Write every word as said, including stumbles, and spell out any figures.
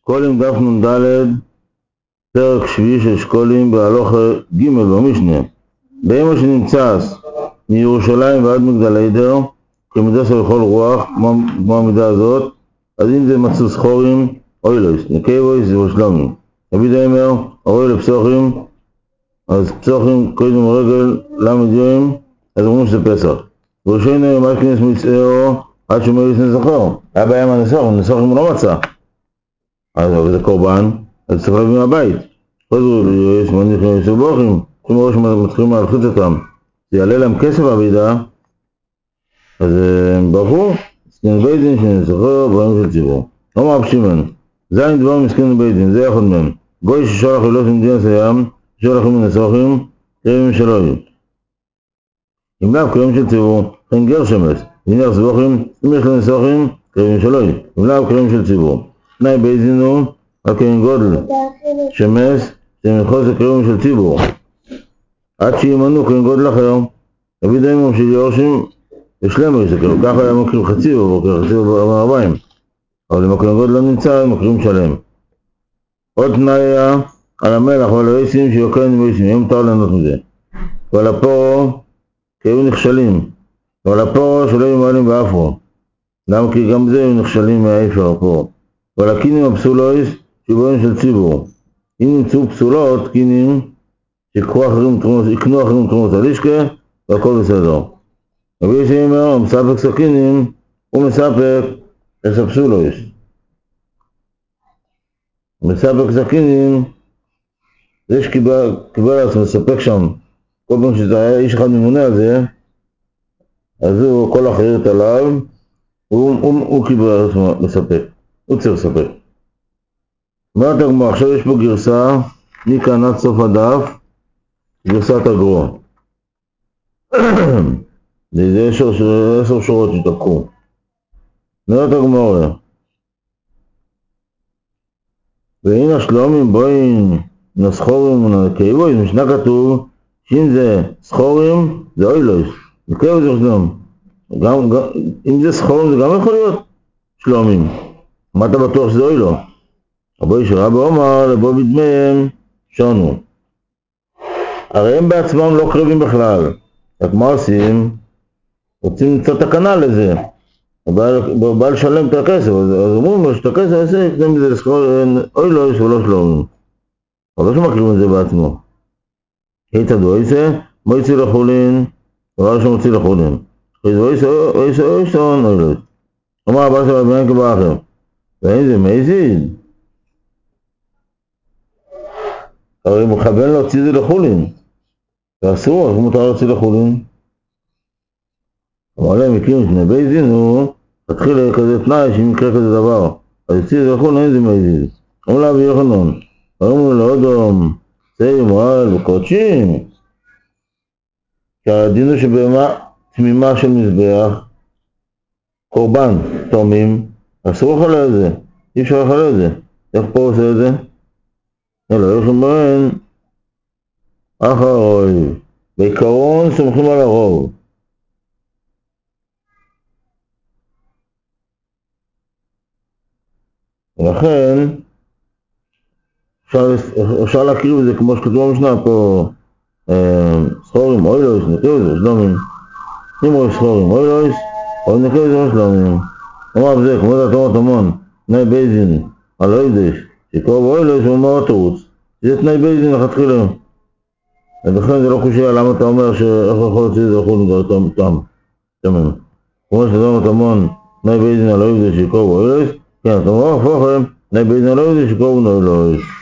שקולים דף נ"ד, פרק שביעי של שקולים בהלכה ג' במשנה. באמא שנמצא מירושלים ועד מגדל עדר, כמידה של כל רוח, כמו, כמו המידה הזאת, אז אם זה מצאו סחורים, אוי לא, נקייבויס זה ושלומים. רבי דיימר, ארוי לפסוחים, אז פסוחים קודם רגל למד יום, אז אומרים שזה פסח. וראשינו יום עד כנס מצערו, עד שאומר לפני זכור. היה בעיה מהנסוחים, נסוחים הוא לא מצא. אז זה קורבן, אז צריך להביא מהבית. חוזרו, יש מניחים שבוכים, כמו ראש מתחילים להלחיץ אותם. זה יעלה להם כסף עבידה, אז הם ברחו, מסכן בית דין שנזכר דברים של ציבור. לא מאפשימן, זה אין דבר מסכן בית דין, זה אחד מהם. גוי ששולח ללוס ממדינת הים, שולח עם הנסוחים, קרבים שלו יהיו. אם לאו קרבים של ציבור, אין גר שמס, הנה סבוכים, אם יש לו נסוחים, קרבים שלו יהיו. אם לאו קרבים של ציבור. תנאי בית דין הוא, רק אין גודל, שמס, זה מחוץ לקרבים של ציבור. עד שימנו כאין גודל אחר, רבי דיימר של יורשים, ושלם יסתכלו, ככה היה מקרים חצי בבוקר, חצי בבוקר, אבל אם הכהן גודל לא נמצא, מקרים שלם. עוד תנאי היה על המלח ועל העשים שיוקרן ועשים, יום מותר לענות מזה. ועל הפורו, כי היו נכשלים, ועל הפורו שלא היו מעלים באפרו. למה? כי גם זה היו נכשלים מהאיפר הפורו. ועל הקינים הפסולויס, שבועים של ציבור. אם נמצאו פסולות, קינים, שיקנו אחרים תרומות על אישכה, והכל בסדר. רבי ישי אומר, מספק סכינים, הוא מספק את הפסולויס. מספק סכינים, זה שקיבל אז מספק שם, כל פעם שזה היה איש אחד ממונה על זה, אז הוא כל אחריות עליו, הוא, הוא, הוא קיבל עצמו לספק, הוא צריך לספק. אומרת הגמרא, עכשיו יש פה גרסה, מכאן עד סוף הדף, גרסת הגרו. זה עשר שורות שתקעו. אומרת הגמרא, והנה שלומים בוין נסחורים ונקייבויס, משנה כתוב שאם זה סחורים זה אוילויס, נקייבויס זה שלום. גם, גם, אם זה סחורים זה גם יכול להיות שלומים. מה אתה בטוח שזה אוילו? רבי שרבי אומר לבוא בדמיהם שונו. הרי הם בעצמם לא קרבים בכלל. רק מה עושים? רוצים למצוא תקנה לזה. הוא בא לשלם את הכסף, אז אומרים לו שאת הכסף הזה יקדם בזה לסחורים אוילויס ולא שלומים. אבל לא שמקרים את זה בעצמו. היתה דויסה, מויצי לחולין, דבר שמוציא לחולין. חיזו איסו איסון אוילוס. אומר הבא של הבניין כבאחר. ואין זה מייזיד. הרי הוא מכוון להוציא זה לחולין. ואסור, אז הוא מותר להוציא לחולין. אבל להם מכירים שני בייזין הוא, תתחיל כזה תנאי שאם יקרה כזה דבר. אז יוציא זה לחולין, אין זה מייזיד. אומר לה ביוחנן. אמרו לאודום, זה מועל וקודשים, שהדין הוא שבהמה תמימה של מזבח, קורבן, תורמים, אסור לחלל את זה, אי אפשר לחלל את זה. איך פה עושה את זה? אלא איך אומרים, אחרוי, בעיקרון סומכים על הרוב. ולכן, אפשר, אפשר להקריב את זה כמו שכתוב במשנה פה, סחורים, אוילויס, נקריב את זה, שלומים. אם רואים סחורים, אוילויס, אבל נקריב את זה שלומים. אומר בזה, כמו זה התאמות המון, תנאי בייזין, על אוילדש, שקרוב אוילויס הוא אומר תרוץ. זה תנאי בייזין לכתחילה. ולכן זה לא חושב למה אתה אומר שאיך יכול להוציא את זה לחול לדבר תם. תמים. כמו שתאמות המון, תנאי בייזין על אוילדש, שקרוב אוילויס, כן, אתה אומר הפוכם, תנאי בייזין על אוילדש, שקרוב אוילויס.